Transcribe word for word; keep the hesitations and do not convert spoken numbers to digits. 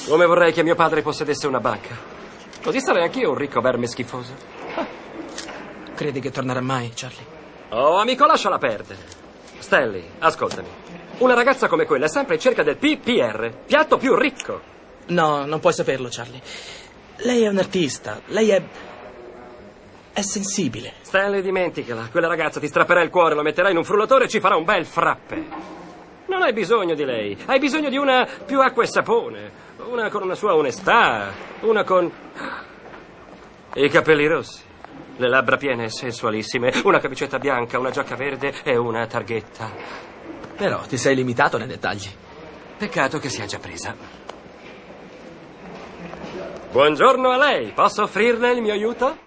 Come vorrei che mio padre possedesse una banca. Così sarei anch'io un ricco verme schifoso. Credi che tornerà mai, Charlie? Oh, amico, lasciala perdere. Stanley, ascoltami. Una ragazza come quella è sempre in cerca del P P R, piatto più ricco. No, non puoi saperlo, Charlie. Lei è un artista, lei è... è sensibile. Stanley, dimenticala. Quella ragazza ti strapperà il cuore, lo metterà in un frullatore e ci farà un bel frappe. Non hai bisogno di lei. Hai bisogno di una più acqua e sapone. Una con una sua onestà. Una con... i capelli rossi. Le labbra piene e sensualissime. Una camicetta bianca, una giacca verde e una targhetta. Però ti sei limitato nei dettagli. Peccato che sia già presa. Buongiorno a lei. Posso offrirle il mio aiuto?